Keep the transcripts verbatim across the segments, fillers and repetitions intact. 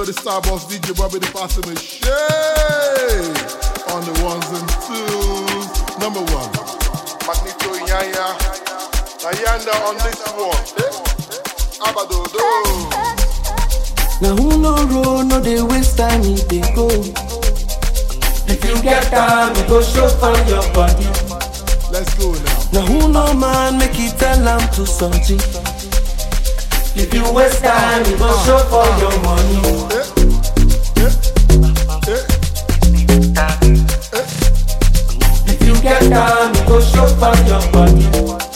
Still the Starboss D J Bobby the Passing Machine on the ones and twos. Number one, Magneto Yaya Nayanda on this one. Abadodo. Now who no roll, no they waste time, if they go. If you get time, you go show for your body. Let's go now. Now who no man, make it tell them to something. If you waste time, you go uh, show for uh, your money. Eh, eh, eh, eh. If you get time, you go show for your body.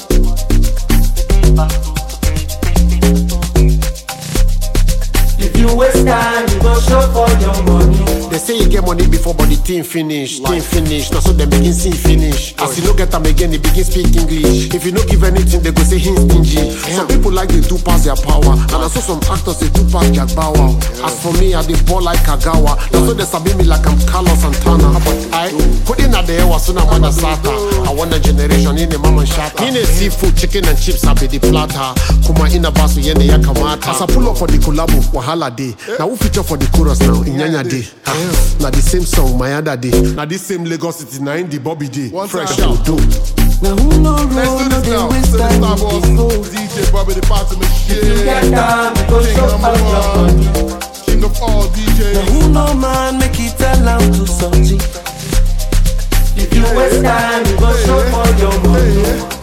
If you waste time, you go show for your money. They say you get money before, but the thing finish, thing finish. Now so them begin see finish. As you no get them again, they begin speak English. If you no give anything, they go say he's stingy. Some people like they do pass their power, and I saw some actors they do pass Jack Bauer. As for me, I dey ball like Kagawa. Now so they sabi me like I'm Carlos Santana. But I put in at the air soon I'm on the Sata. I want a generation in the mama shata. In a seafood, chicken and chips, I be the platter. Kuma in a basu yende yakamata. As I pull up for the collabo, wahala day. Now who feature for the chorus now? Inyanya day. Now the same song, my other day. Now this same Lagos City, now in the Bobby day. One fresh out. Now who no roll, no they waste time, if they go. D J Bobby the Passing Machine. If you get time, you go show for your body. King of all D Js. Now who no man, make it tell them to something. If you waste time, you go show for your money.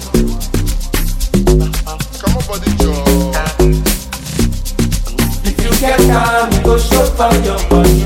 Come on, buddy, Joe. If you get time, you go show for your body.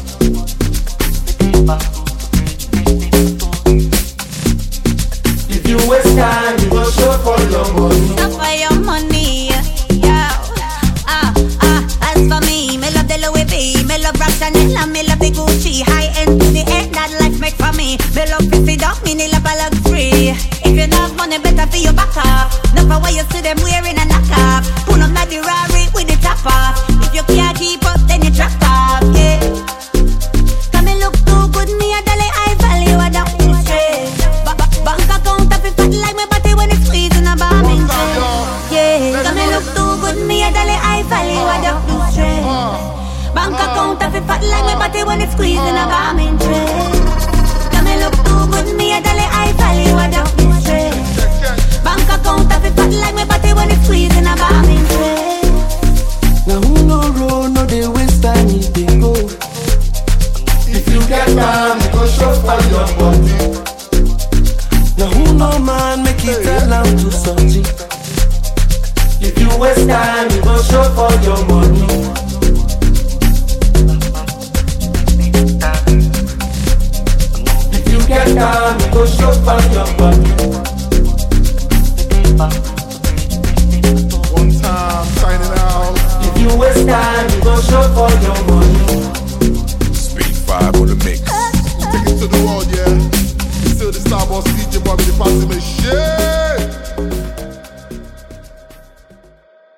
If you waste time, you go show for your money. Stop for your money, yeah. Ah, ah, as for me, me love the Louis V, me love Chanel, me love the Gucci. High end to the end, that life make for me. Me love fifty dog, me need love a luxury. If you not money, better for your back off. Not for why you see them wearing a knockoff. Pull up na the Rari with the top off. If you can't keep up, then you drop off, yeah. Come me look too good, me a dolly, I value a duck straight. Bank account up it fat like my body when it's squeezing a bomb in yeah. Come me look too good, me a dolly, I value a duck straight. Bank account up it fat like my body when it's squeezing a bomb in Come me look too good, me a dolly, I value a duck straight. Bank account up it fat like my body when it's squeezing a bomb in Now who no roll, no they waste time, if they go. If you get time, you go show for your body. Now who no man, make it tell them to something. If you waste time, you go show for your money. If you get time, you go show for your body. One time, signing out. If you waste time, you go show for your money. Speed five on the mix. Take it to the world, yeah. Still the Starboss D J Bobby the Passing Machine.